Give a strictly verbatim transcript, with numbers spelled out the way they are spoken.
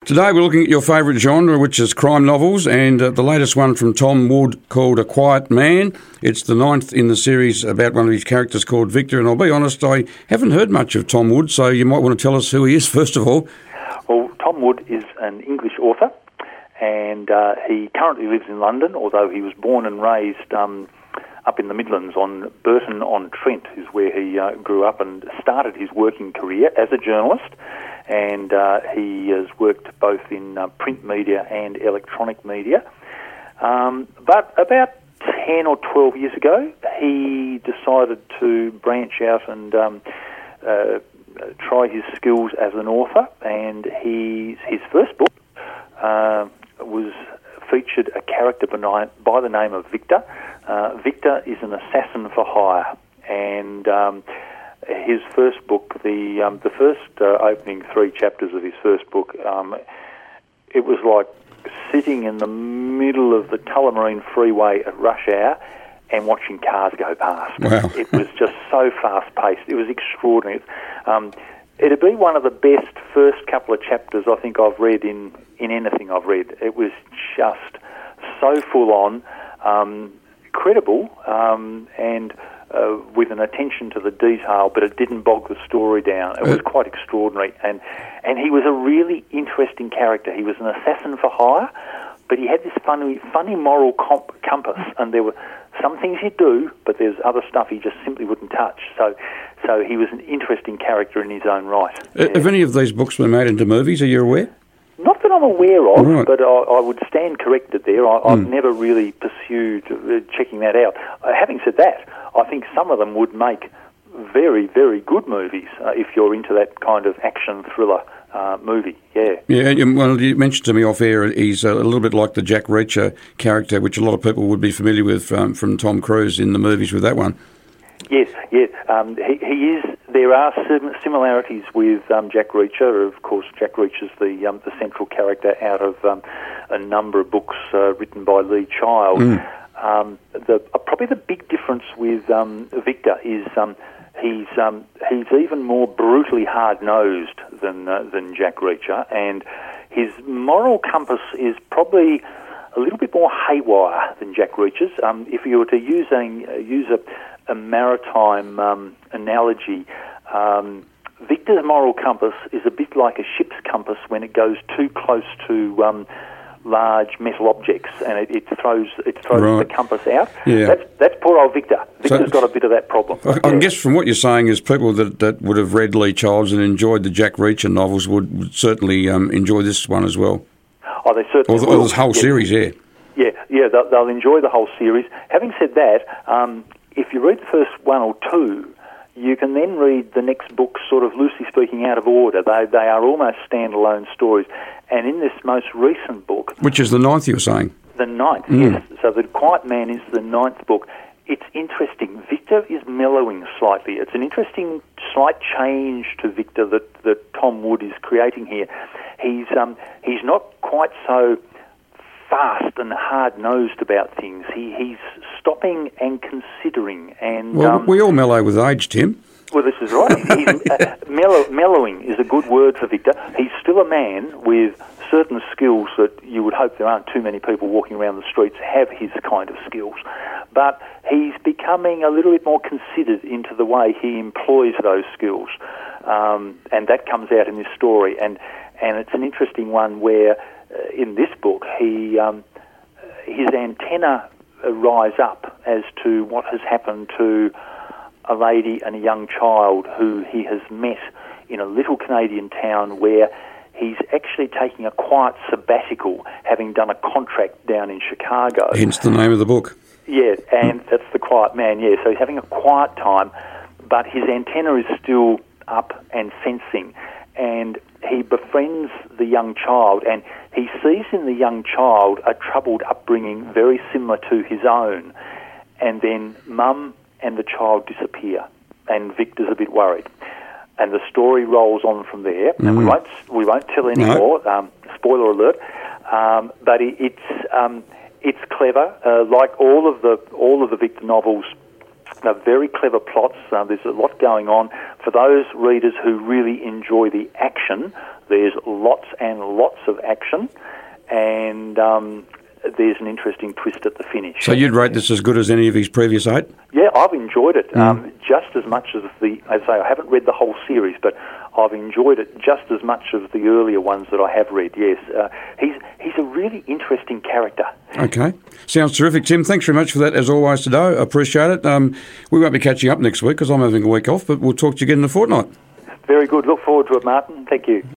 Today we're looking at your favourite genre, which is crime novels, and uh, the latest one from Tom Wood called A Quiet Man. It's the ninth in the series about one of his characters called Victor, and I'll be honest, I haven't heard much of Tom Wood, so you might want to tell us who he is first of all. Well, Tom Wood is an English author, and uh, he currently lives in London, although he was born and raised um, up in the Midlands on Burton-on-Trent is where he uh, grew up and started his working career as a journalist. And uh, he has worked both in uh, print media and electronic media. Um, but about ten or twelve years ago, he decided to branch out and um, uh, try his skills as an author. And he, his first book uh, was featured a character by the name of Victor. Uh, Victor is an assassin for hire. And Um, His first book, the um, the first uh, opening three chapters of his first book, um, it was like sitting in the middle of the Tullamarine Freeway at rush hour and watching cars go past. Wow. It was just so fast-paced. It was extraordinary. Um, it'd be one of the best first couple of chapters I think I've read in, in anything I've read. It was just so full-on, um, credible, um, and... Uh, with an attention to the detail, but it didn't bog the story down. It was quite extraordinary. And and he was a really interesting character. He was an assassin for hire, but he had this funny funny moral comp- compass, and there were some things he'd do, but there's other stuff he just simply wouldn't touch. So so he was an interesting character in his own right. Uh, yeah. Have any of these books been made into movies? Are you aware? Not that I'm aware of, right. but I, I would stand corrected there. I, I've mm. never really pursued uh, checking that out. Uh, having said that, I think some of them would make very, very good movies uh, if you're into that kind of action thriller uh, movie, yeah. Yeah, well, you mentioned to me off air he's a little bit like the Jack Reacher character, which a lot of people would be familiar with um, from Tom Cruise in the movies with that one. Yes, yes. Um, he, he is. There are sim- similarities with um, Jack Reacher. Of course, Jack Reacher's the um, the central character out of um, a number of books uh, written by Lee Child. Mm. Um, the uh, probably the big difference with um, Victor is um, he's um, he's even more brutally hard-nosed than uh, than Jack Reacher, and his moral compass is probably a little bit more haywire than Jack Reacher's. Um, if you were to use a uh, use a a maritime um, analogy, um, Victor's moral compass is a bit like a ship's compass when it goes too close to um, large metal objects, and it, it throws it throws right. the compass out. Yeah. That's that's poor old Victor. Victor's So, got a bit of that problem. I, I yeah. guess from what you're saying is people that, that would have read Lee Childs and enjoyed the Jack Reacher novels would, would certainly um, enjoy this one as well. Oh, they certainly Or, will. or this whole yeah. series, yeah. Yeah, yeah, they'll, they'll enjoy the whole series. Having said that, um, if you read the first one or two, you can then read the next book sort of loosely speaking out of order. They they are almost standalone stories. And in this most recent book... Which is the ninth, you were saying? The ninth, Mm. yes. So The Quiet Man is the ninth book. It's interesting. Victor is mellowing slightly. It's an interesting slight change to Victor that, that Tom Wood is creating here. He's um he's not quite so fast and hard-nosed about things. He he's stopping and considering. And Well, um, we all mellow with age, Tim. well, this is right. He's, uh, mellow, mellowing is a good word for Victor. He's still a man with certain skills that you would hope there aren't too many people walking around the streets have his kind of skills. But he's becoming a little bit more considered into the way he employs those skills. Um, and that comes out in this story. And, and it's an interesting one where, uh, in this book, he um, his antenna rise up as to what has happened to a lady and a young child who he has met in a little Canadian town where he's actually taking a quiet sabbatical, having done a contract down in Chicago. Hence the name of the book. Yeah, and that's The Quiet Man, yeah. So he's having a quiet time, but his antenna is still up and sensing, and he befriends the young child, and he sees in the young child a troubled upbringing very similar to his own, and then mum and the child disappear, and Victor's a bit worried. And the story rolls on from there, mm. and we won't we won't tell any no. more. Um, spoiler alert! Um, but it, it's um, it's clever. Uh, like all of the all of the Victor novels, They're very clever plots. Uh, there's a lot going on. For those readers who really enjoy the action, there's lots and lots of action, and um, there's an interesting twist at the finish. So you'd rate this as good as any of his previous eight? Yeah, I've enjoyed it Mm. um, just as much as the, as I say, I haven't read the whole series, but I've enjoyed it just as much as the earlier ones that I have read, yes. Uh, he's he's a really interesting character. Okay. Sounds terrific, Tim. Thanks very much for that, as always, today. I appreciate it. Um, we won't be catching up next week because I'm having a week off, but we'll talk to you again in a fortnight. Very good. Look forward to it, Martin. Thank you.